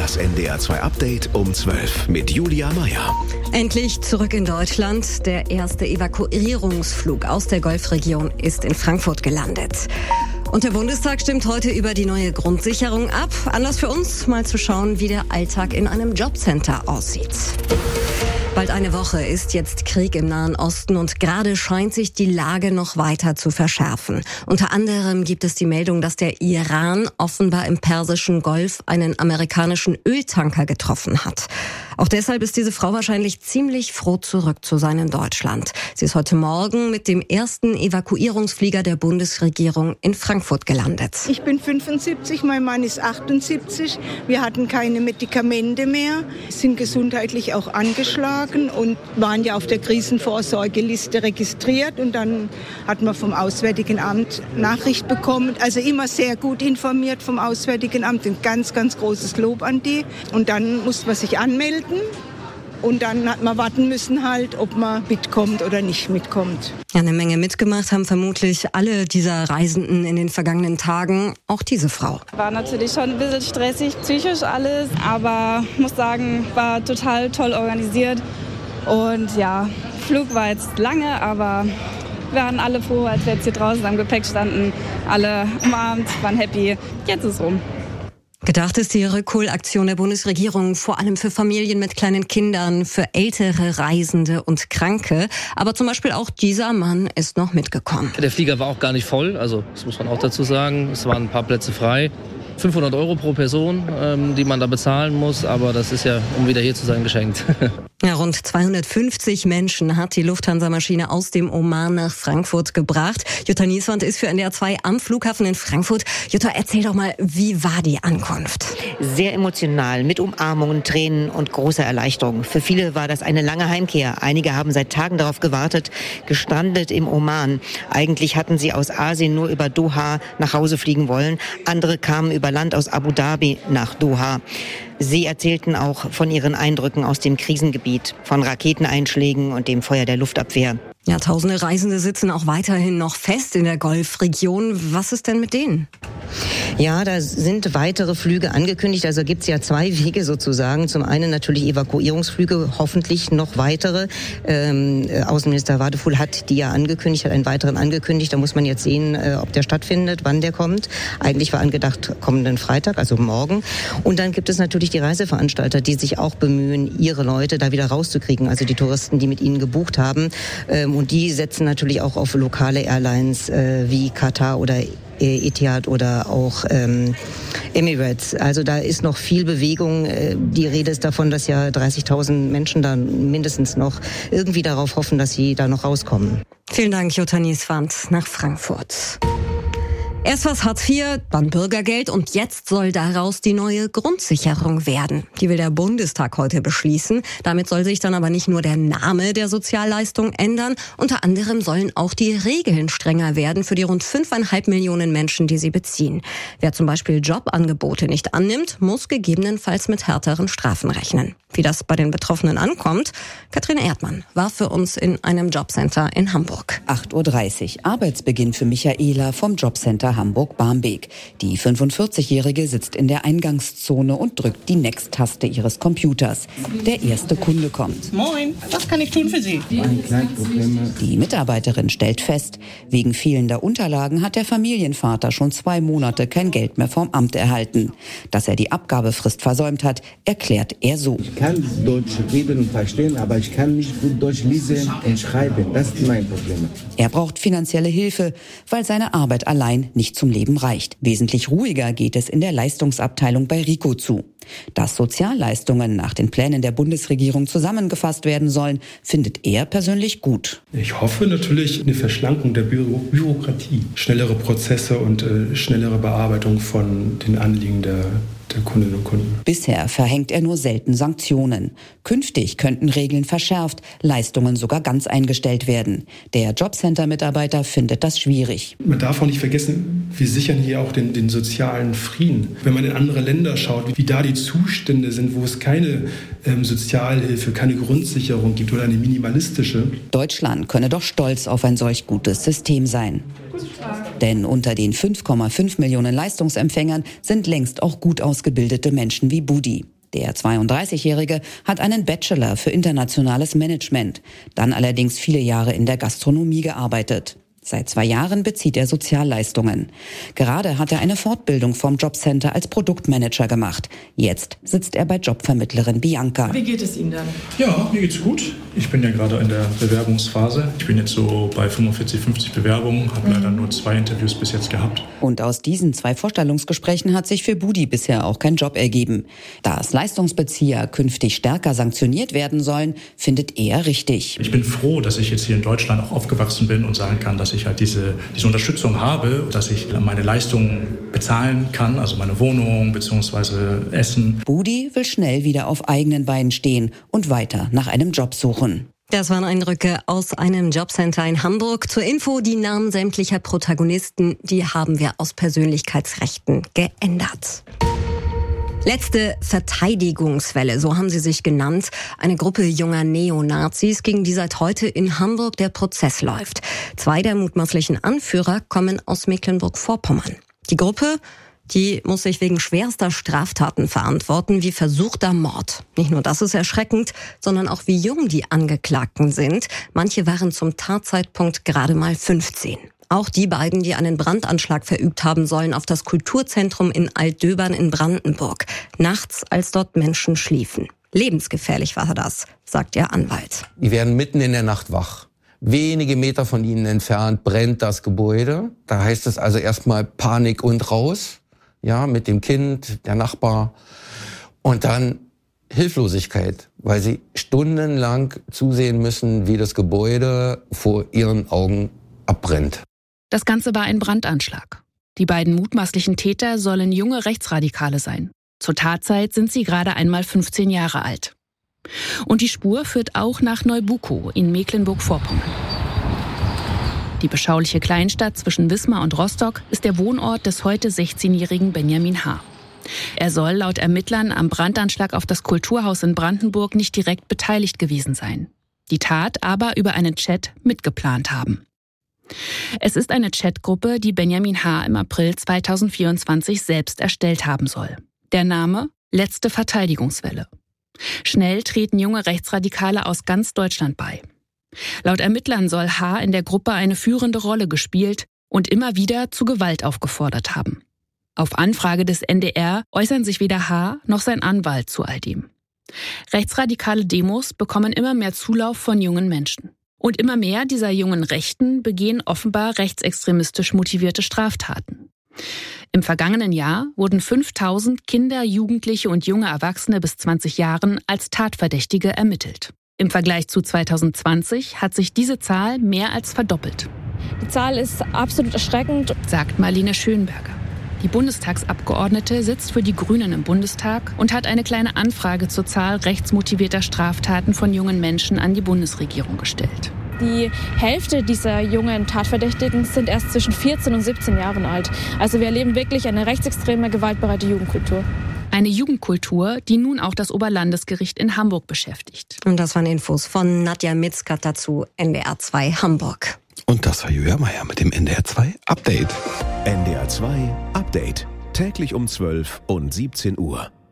Das NDR 2 Update um 12 mit Julia Meyer. Endlich zurück in Deutschland. Der erste Evakuierungsflug aus der Golfregion ist in Frankfurt gelandet. Und der Bundestag stimmt heute über die neue Grundsicherung ab. Anlass für uns, mal zu schauen, wie der Alltag in einem Jobcenter aussieht. Bald eine Woche ist jetzt Krieg im Nahen Osten und gerade scheint sich die Lage noch weiter zu verschärfen. Unter anderem gibt es die Meldung, dass der Iran offenbar im Persischen Golf einen amerikanischen Öltanker getroffen hat. Auch deshalb ist diese Frau wahrscheinlich ziemlich froh, zurück zu sein in Deutschland. Sie ist heute Morgen mit dem ersten Evakuierungsflieger der Bundesregierung in Frankfurt gelandet. Ich bin 75, mein Mann ist 78. Wir hatten keine Medikamente mehr, sind gesundheitlich auch angeschlagen und waren ja auf der Krisenvorsorgeliste registriert. Und dann hat man vom Auswärtigen Amt Nachricht bekommen. Also immer sehr gut informiert vom Auswärtigen Amt. Ein ganz, ganz großes Lob an die. Und dann musste man sich anmelden. Und dann hat man warten müssen halt, ob man mitkommt oder nicht mitkommt. Ja, eine Menge mitgemacht haben vermutlich alle dieser Reisenden in den vergangenen Tagen, auch diese Frau. War natürlich schon ein bisschen stressig, psychisch alles, aber muss sagen, war total toll organisiert. Und ja, Flug war jetzt lange, aber wir waren alle froh, als wir jetzt hier draußen am Gepäck standen. Alle umarmt, waren happy. Jetzt ist es rum. Gedacht ist die Rückholaktion der Bundesregierung vor allem für Familien mit kleinen Kindern, für ältere Reisende und Kranke. Aber zum Beispiel auch dieser Mann ist noch mitgekommen. Der Flieger war auch gar nicht voll, also das muss man auch dazu sagen. Es waren ein paar Plätze frei. 500 € pro Person, die man da bezahlen muss, aber das ist ja, um wieder hier zu sein, geschenkt. Ja, rund 250 Menschen hat die Lufthansa-Maschine aus dem Oman nach Frankfurt gebracht. Jutta Nieswand ist für NDR 2 am Flughafen in Frankfurt. Jutta, erzähl doch mal, wie war die Ankunft? Sehr emotional, mit Umarmungen, Tränen und großer Erleichterung. Für viele war das eine lange Heimkehr. Einige haben seit Tagen darauf gewartet, gestrandet im Oman. Eigentlich hatten sie aus Asien nur über Doha nach Hause fliegen wollen. Andere kamen über Land aus Abu Dhabi nach Doha. Sie erzählten auch von ihren Eindrücken aus dem Krisengebiet, von Raketeneinschlägen und dem Feuer der Luftabwehr. Ja, tausende Reisende sitzen auch weiterhin noch fest in der Golfregion. Was ist denn mit denen? Ja, da sind weitere Flüge angekündigt. Also gibt's ja zwei Wege sozusagen. Zum einen natürlich Evakuierungsflüge, hoffentlich noch weitere. Außenminister Wadefuhl hat die ja angekündigt, hat einen weiteren angekündigt. Da muss man jetzt sehen, ob der stattfindet, wann der kommt. Eigentlich war angedacht kommenden Freitag, also morgen. Und dann gibt es natürlich die Reiseveranstalter, die sich auch bemühen, ihre Leute da wieder rauszukriegen. Also die Touristen, die mit ihnen gebucht haben. Und die setzen natürlich auch auf lokale Airlines wie Katar oder Etihad oder auch Emirates. Also da ist noch viel Bewegung. Die Rede ist davon, dass ja 30.000 Menschen da mindestens noch irgendwie darauf hoffen, dass sie da noch rauskommen. Vielen Dank, Jutta Nieswand nach Frankfurt. Erst was Hartz IV, dann Bürgergeld und jetzt soll daraus die neue Grundsicherung werden. Die will der Bundestag heute beschließen. Damit soll sich dann aber nicht nur der Name der Sozialleistung ändern. Unter anderem sollen auch die Regeln strenger werden für die rund 5,5 Millionen Menschen, die sie beziehen. Wer zum Beispiel Jobangebote nicht annimmt, muss gegebenenfalls mit härteren Strafen rechnen. Wie das bei den Betroffenen ankommt, Katrin Erdmann war für uns in einem Jobcenter in Hamburg. 8:30 Uhr, Arbeitsbeginn für Michaela vom Jobcenter Hamburg-Barmbek. Die 45-Jährige sitzt in der Eingangszone und drückt die Next-Taste ihres Computers. Der erste Kunde kommt. Moin, was kann ich tun für Sie? Die Mitarbeiterin stellt fest, wegen fehlender Unterlagen hat der Familienvater schon 2 Monate kein Geld mehr vom Amt erhalten. Dass er die Abgabefrist versäumt hat, erklärt er so. Ich kann Deutsch reden und verstehen, aber ich kann nicht gut Deutsch lesen und schreiben. Das ist mein Problem. Er braucht finanzielle Hilfe, weil seine Arbeit allein nicht zum Leben reicht. Wesentlich ruhiger geht es in der Leistungsabteilung bei Rico zu. Dass Sozialleistungen nach den Plänen der Bundesregierung zusammengefasst werden sollen, findet er persönlich gut. Ich hoffe natürlich eine Verschlankung der Bürokratie, schnellere Prozesse und schnellere Bearbeitung von den Anliegen der Kundinnen und Kunden. Bisher verhängt er nur selten Sanktionen. Künftig könnten Regeln verschärft, Leistungen sogar ganz eingestellt werden. Der Jobcenter-Mitarbeiter findet das schwierig. Man darf auch nicht vergessen, wir sichern hier auch den sozialen Frieden. Wenn man in andere Länder schaut, wie da die Zustände sind, wo es keine Sozialhilfe, keine Grundsicherung gibt oder eine minimalistische. Deutschland könne doch stolz auf ein solch gutes System sein. Denn unter den 5,5 Millionen Leistungsempfängern sind längst auch gut ausgebildete Menschen wie Budi. Der 32-Jährige hat einen Bachelor für internationales Management, dann allerdings viele Jahre in der Gastronomie gearbeitet. Seit 2 Jahren bezieht er Sozialleistungen. Gerade hat er eine Fortbildung vom Jobcenter als Produktmanager gemacht. Jetzt sitzt er bei Jobvermittlerin Bianca. Wie geht es Ihnen dann? Ja, mir geht's gut. Ich bin ja gerade in der Bewerbungsphase. Ich bin jetzt so bei 45, 50 Bewerbungen, habe leider nur 2 Interviews bis jetzt gehabt. Und aus diesen 2 Vorstellungsgesprächen hat sich für Budi bisher auch kein Job ergeben. Dass Leistungsbezieher künftig stärker sanktioniert werden sollen, findet er richtig. Ich bin froh, dass ich jetzt hier in Deutschland auch aufgewachsen bin und sagen kann, dass ich halt diese Unterstützung habe, dass ich meine Leistungen bezahlen kann, also meine Wohnung bzw. Essen. Budi will schnell wieder auf eigenen Beinen stehen und weiter nach einem Job suchen. Das waren Eindrücke aus einem Jobcenter in Hamburg. Zur Info, die Namen sämtlicher Protagonisten, die haben wir aus Persönlichkeitsrechten geändert. Letzte Verteidigungswelle, so haben sie sich genannt. Eine Gruppe junger Neonazis, gegen die seit heute in Hamburg der Prozess läuft. 2 der mutmaßlichen Anführer kommen aus Mecklenburg-Vorpommern. Die Gruppe, die muss sich wegen schwerster Straftaten verantworten, wie versuchter Mord. Nicht nur das ist erschreckend, sondern auch wie jung die Angeklagten sind. Manche waren zum Tatzeitpunkt gerade mal 15. Auch die beiden, die einen Brandanschlag verübt haben sollen auf das Kulturzentrum in Altdöbern in Brandenburg. Nachts, als dort Menschen schliefen. Lebensgefährlich war das, sagt ihr Anwalt. Die werden mitten in der Nacht wach. Wenige Meter von ihnen entfernt brennt das Gebäude. Da heißt es also erstmal Panik und raus. Ja, mit dem Kind, der Nachbar. Und dann Hilflosigkeit, weil sie stundenlang zusehen müssen, wie das Gebäude vor ihren Augen abbrennt. Das Ganze war ein Brandanschlag. Die beiden mutmaßlichen Täter sollen junge Rechtsradikale sein. Zur Tatzeit sind sie gerade einmal 15 Jahre alt. Und die Spur führt auch nach Neubukow in Mecklenburg-Vorpommern. Die beschauliche Kleinstadt zwischen Wismar und Rostock ist der Wohnort des heute 16-jährigen Benjamin H. Er soll laut Ermittlern am Brandanschlag auf das Kulturhaus in Brandenburg nicht direkt beteiligt gewesen sein. Die Tat aber über einen Chat mitgeplant haben. Es ist eine Chatgruppe, die Benjamin H. im April 2024 selbst erstellt haben soll. Der Name: Letzte Verteidigungswelle. Schnell treten junge Rechtsradikale aus ganz Deutschland bei. Laut Ermittlern soll H. in der Gruppe eine führende Rolle gespielt und immer wieder zu Gewalt aufgefordert haben. Auf Anfrage des NDR äußern sich weder H. noch sein Anwalt zu all dem. Rechtsradikale Demos bekommen immer mehr Zulauf von jungen Menschen. Und immer mehr dieser jungen Rechten begehen offenbar rechtsextremistisch motivierte Straftaten. Im vergangenen Jahr wurden 5000 Kinder, Jugendliche und junge Erwachsene bis 20 Jahren als Tatverdächtige ermittelt. Im Vergleich zu 2020 hat sich diese Zahl mehr als verdoppelt. Die Zahl ist absolut erschreckend, sagt Marlene Schönberger. Die Bundestagsabgeordnete sitzt für die Grünen im Bundestag und hat eine kleine Anfrage zur Zahl rechtsmotivierter Straftaten von jungen Menschen an die Bundesregierung gestellt. Die Hälfte dieser jungen Tatverdächtigen sind erst zwischen 14 und 17 Jahren alt. Also wir erleben wirklich eine rechtsextreme, gewaltbereite Jugendkultur. Eine Jugendkultur, die nun auch das Oberlandesgericht in Hamburg beschäftigt. Und das waren Infos von Nadja Mitzkat dazu, NDR 2 Hamburg. Und das war Julia Meier mit dem NDR 2 Update. NDR 2 Update. Täglich um 12 und 17 Uhr.